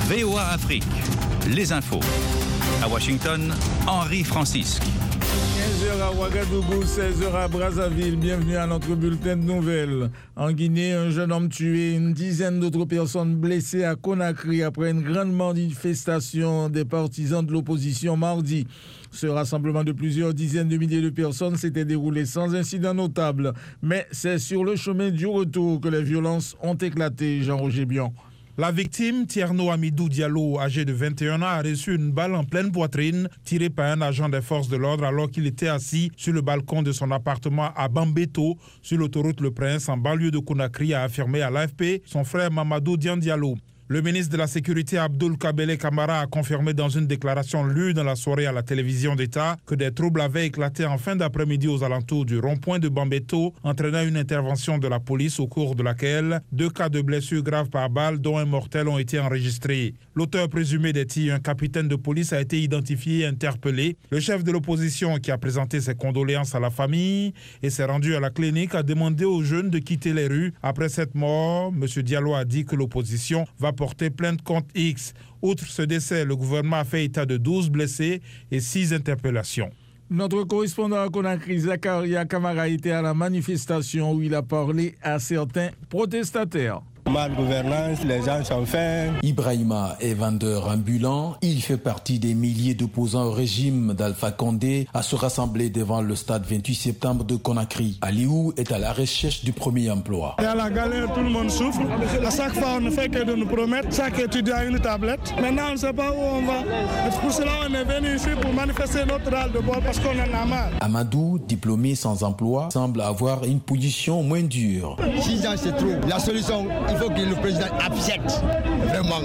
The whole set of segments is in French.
VOA Afrique, les infos. À Washington, Henri Francisque. 15h à Ouagadougou, 16h à Brazzaville. Bienvenue à notre bulletin de nouvelles. En Guinée, un jeune homme tué, une dizaine d'autres personnes blessées à Conakry après une grande manifestation des partisans de l'opposition mardi. Ce rassemblement de plusieurs dizaines de milliers de personnes s'était déroulé sans incident notable. Mais c'est sur le chemin du retour que les violences ont éclaté, Jean-Roger Bion. La victime, Tierno Amidou Diallo, âgé de 21 ans, a reçu une balle en pleine poitrine tirée par un agent des forces de l'ordre alors qu'il était assis sur le balcon de son appartement à Bambeto, sur l'autoroute Le Prince, en banlieue de Conakry, a affirmé à l'AFP son frère Mamadou Dian Diallo. Le ministre de la Sécurité Abdoul Kabele Kamara a confirmé dans une déclaration lue dans la soirée à la télévision d'État que des troubles avaient éclaté en fin d'après-midi aux alentours du rond-point de Bambeto, entraînant une intervention de la police au cours de laquelle 2 cas de blessures graves par balle, dont un mortel, ont été enregistrés. L'auteur présumé des tirs, un capitaine de police, a été identifié et interpellé. Le chef de l'opposition, qui a présenté ses condoléances à la famille et s'est rendu à la clinique, a demandé aux jeunes de quitter les rues. Après cette mort, M. Diallo a dit que l'opposition va porter plainte contre X. Outre ce décès, le gouvernement a fait état de 12 blessés et 6 interpellations. Notre correspondant à Conakry, Zakaria Kamara, était à la manifestation où il a parlé à certains protestataires. Mal gouvernance, les gens sont fins. Ibrahima est vendeur ambulant. Il fait partie des milliers d'opposants au régime d'Alpha Condé à se rassembler devant le stade 28 septembre de Conakry. Aliou est à la recherche du premier emploi. Et à la galère, tout le monde souffre. À chaque fois, on ne fait que de nous promettre. Chaque étudiant a une tablette. Maintenant, on ne sait pas où on va. Et pour cela, on est venu ici pour manifester notre ras-le-bol parce qu'on en a marre. Amadou, diplômé sans emploi, semble avoir une position moins dure. 6 ans, c'est trop. La solution, il faut que le président accepte vraiment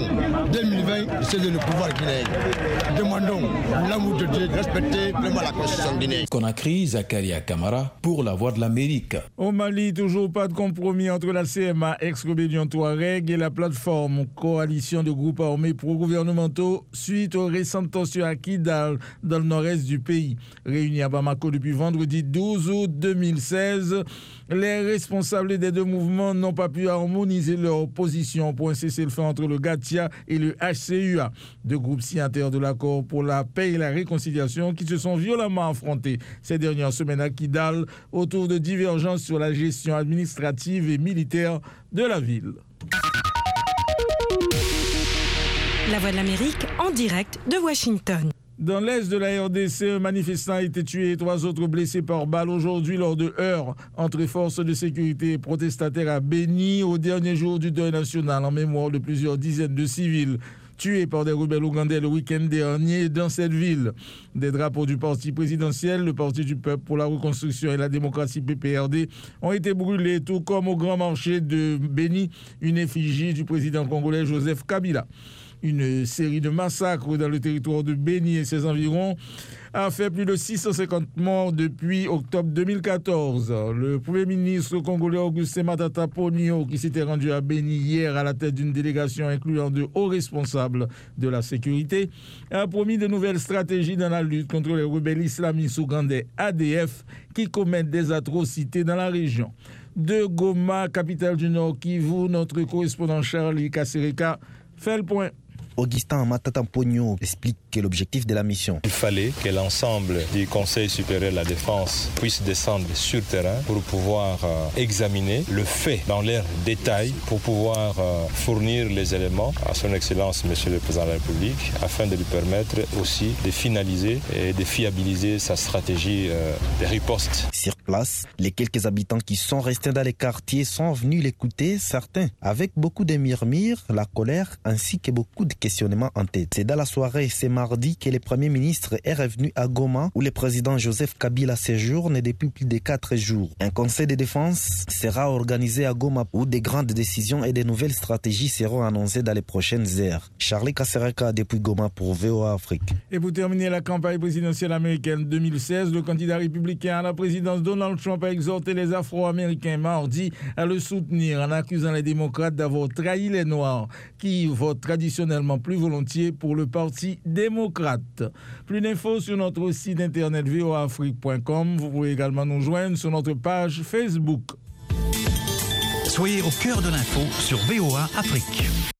2020, c'est le pouvoir guinéen. Demandons l'amour de Dieu de respecter vraiment la constitution guinéenne. Conakry, Zakaria Kamara pour la Voix de l'Amérique. Au Mali, toujours pas de compromis entre la CMA, ex-rébellion Touareg, et la plateforme coalition de groupes armés pro-gouvernementaux suite aux récentes tensions à Kidal, dans le nord-est du pays. Réunis à Bamako depuis vendredi 12 août 2016, les responsables des deux mouvements n'ont pas pu harmoniser leur position pour un cessez-le-feu entre le GATIA et le HCUA, deux groupes signataires de l'accord pour la paix et la réconciliation qui se sont violemment affrontés ces dernières semaines à Kidal autour de divergences sur la gestion administrative et militaire de la ville. La Voix de l'Amérique en direct de Washington. Dans l'est de la RDC, un manifestant a été tué et 3 autres blessés par balle aujourd'hui lors de heurts entre forces de sécurité et protestataires à Beni au dernier jour du deuil national en mémoire de plusieurs dizaines de civils tués par des rebelles ougandais le week-end dernier dans cette ville. Des drapeaux du parti présidentiel, le Parti du Peuple pour la Reconstruction et la Démocratie PPRD, ont été brûlés, tout comme au grand marché de Beni, une effigie du président congolais Joseph Kabila. Une série de massacres dans le territoire de Beni et ses environs a fait plus de 650 morts depuis octobre 2014. Le Premier ministre congolais Augustin Matata Ponyo, qui s'était rendu à Beni hier à la tête d'une délégation incluant de hauts responsables de la sécurité, a promis de nouvelles stratégies dans la lutte contre les rebelles islamistes ougandais ADF qui commettent des atrocités dans la région. De Goma, capitale du Nord Kivu, notre correspondant Charlie Kasereka fait le point. Augustin Matata Ponyo explique que l'objectif de la mission. Il fallait que l'ensemble du Conseil supérieur de la défense puisse descendre sur terrain pour pouvoir examiner le fait dans leurs détails, pour pouvoir fournir les éléments à son Excellence Monsieur le Président de la République, afin de lui permettre aussi de finaliser et de fiabiliser sa stratégie de riposte. Sur place, les quelques habitants qui sont restés dans les quartiers sont venus l'écouter, certains avec beaucoup de murmures, la colère ainsi que beaucoup de questionnements en tête. C'est dans la soirée, c'est mardi, que le Premier ministre est revenu à Goma, où le président Joseph Kabila séjourne depuis plus de 4 jours. Un conseil de défense sera organisé à Goma, où de grandes décisions et de nouvelles stratégies seront annoncées dans les prochaines heures. Charlie Kasereka depuis Goma pour VOA Afrique. Et pour terminer la campagne présidentielle américaine 2016, le candidat républicain à la présidence Donald Trump a exhorté les Afro-Américains mardi à le soutenir en accusant les démocrates d'avoir trahi les Noirs, qui votent traditionnellement plus volontiers pour le Parti démocrate. Plus d'infos sur notre site internet voaafrique.com. Vous pouvez également nous joindre sur notre page Facebook. Soyez au cœur de l'info sur VOA Afrique.